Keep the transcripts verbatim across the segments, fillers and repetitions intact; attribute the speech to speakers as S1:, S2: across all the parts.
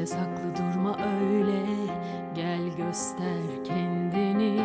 S1: İçimde saklı durma öyle, gel göster kendini.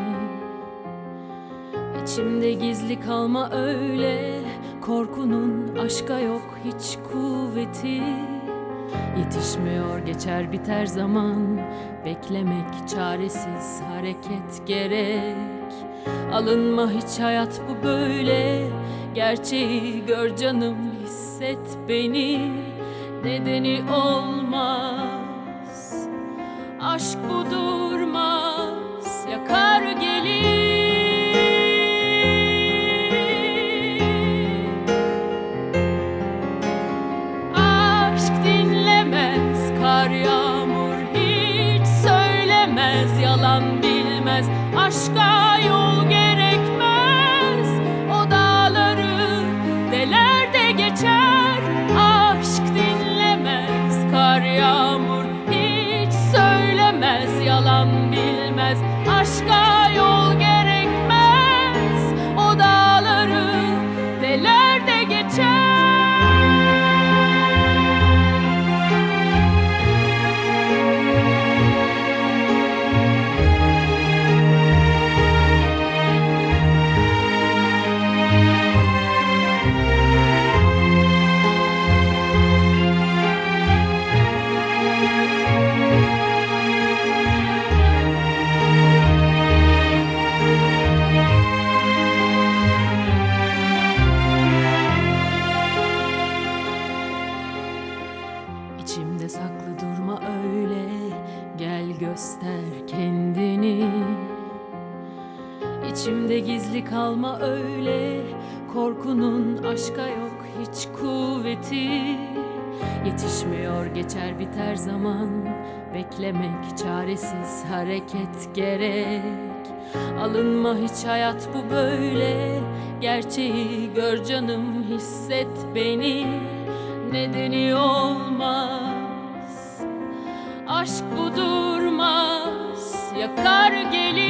S1: İçimde gizli kalma öyle, korkunun aşka yok hiç kuvveti. Yetişmiyor geçer biter zaman, beklemek çaresiz hareket gerek. Alınma hiç hayat bu böyle, gerçeği gör canım hisset beni. Nedeni olmaz, aşk bu durmaz, yakar gelir. Aşk dinlemez, kar yağmur hiç söylemez, yalan bilmez, aşka yol gerekmez. O dağları deler de geçer. Aşk dinlemez, kar yağmur hiç söylemez, yalan bilmez, aşka yol gerekmez. O dağları deler de geçer. İçimde saklı durma öyle, gel göster kendini. İçimde gizli kalma öyle, korkunun aşka yok hiç kuvveti. Yetişmiyor geçer biter zaman, beklemek çaresiz hareket gerek. Alınma hiç hayat bu böyle, gerçeği gör canım hisset beni. Nedeni olmaz, aşk bu durmaz, yakar gelir.